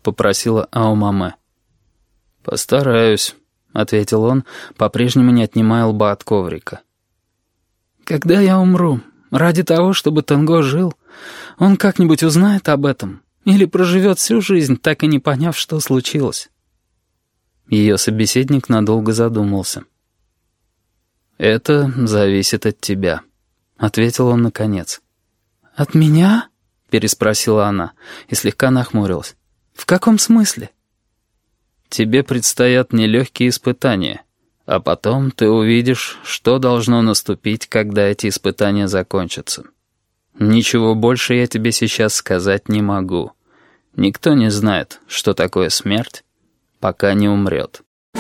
попросила Аомаме. «Постараюсь», — ответил он, по-прежнему не отнимая лба от коврика. «Когда я умру, ради того, чтобы Тенго жил, он как-нибудь узнает об этом или проживет всю жизнь, так и не поняв, что случилось?» Ее собеседник надолго задумался. «Это зависит от тебя», — ответил он наконец. «От меня?» — переспросила она и слегка нахмурилась. «В каком смысле?» «Тебе предстоят нелегкие испытания, а потом ты увидишь, что должно наступить, когда эти испытания закончатся. Ничего больше я тебе сейчас сказать не могу. Никто не знает, что такое смерть, пока не умрет».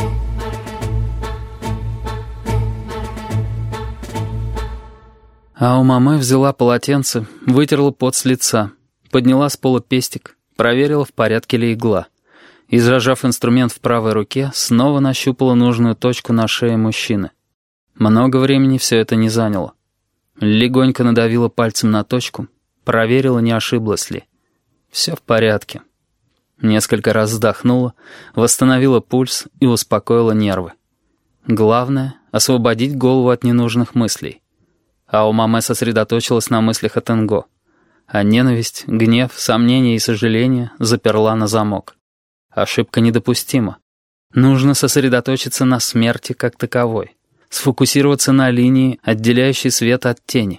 Аомаме взяла полотенце, вытерла пот с лица, подняла с пола пестик, проверила, в порядке ли игла. И, зажав инструмент в правой руке, снова нащупала нужную точку на шее мужчины. Много времени все это не заняло. Легонько надавила пальцем на точку, проверила, не ошиблась ли. Все в порядке. Несколько раз вздохнула, восстановила пульс и успокоила нервы. Главное — освободить голову от ненужных мыслей. Аомаме сосредоточилась на мыслях о Тенго. А ненависть, гнев, сомнения и сожаление заперла на замок. Ошибка недопустима. Нужно сосредоточиться на смерти как таковой. Сфокусироваться на линии, отделяющей свет от тени.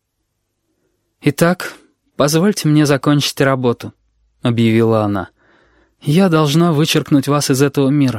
«Итак, позвольте мне закончить работу», — объявила она. «Я должна вычеркнуть вас из этого мира».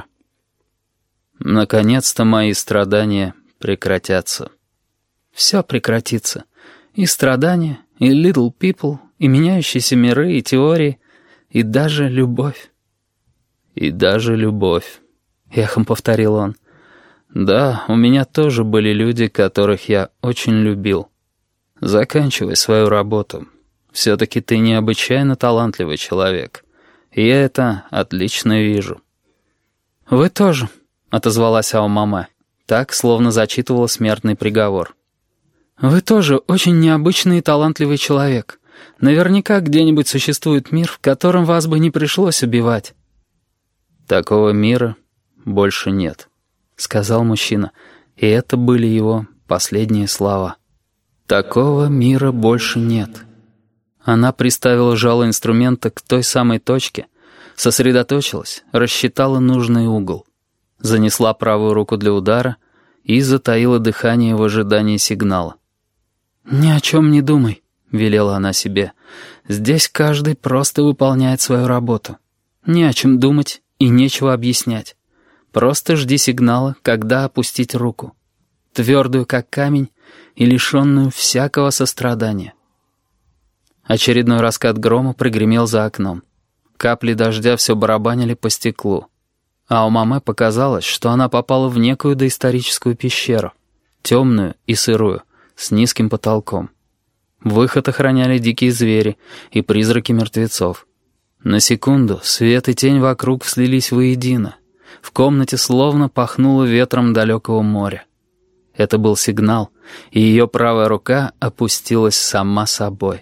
«Наконец-то мои страдания прекратятся». «Все прекратится. И страдания, и little people, и меняющиеся миры, и теории, и даже любовь». «И даже любовь», — эхом повторил он. «Да, у меня тоже были люди, которых я очень любил. Заканчивай свою работу. Все-таки ты необычайно талантливый человек. И я это отлично вижу». «Вы тоже», — отозвалась Аомаме, так, словно зачитывала смертный приговор. «Вы тоже очень необычный и талантливый человек. Наверняка где-нибудь существует мир, в котором вас бы не пришлось убивать». «Такого мира больше нет», — сказал мужчина, и это были его последние слова. «Такого мира больше нет». Она приставила жало инструмента к той самой точке, сосредоточилась, рассчитала нужный угол, занесла правую руку для удара и затаила дыхание в ожидании сигнала. «Ни о чем не думай», — велела она себе. «Здесь каждый просто выполняет свою работу. Не о чем думать и нечего объяснять. Просто жди сигнала, когда опустить руку. Твердую, как камень, и лишенную всякого сострадания». Очередной раскат грома прогремел за окном. Капли дождя все барабанили по стеклу. Аомаме показалось, что она попала в некую доисторическую пещеру, темную и сырую, с низким потолком. Выход охраняли дикие звери и призраки мертвецов. На секунду свет и тень вокруг слились воедино. В комнате словно пахнуло ветром далекого моря. Это был сигнал, и ее правая рука опустилась сама собой.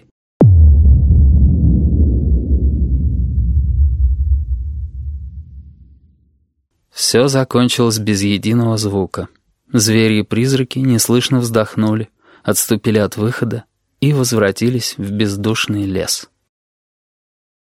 Все закончилось без единого звука. Звери и призраки неслышно вздохнули, отступили от выхода и возвратились в бездушный лес.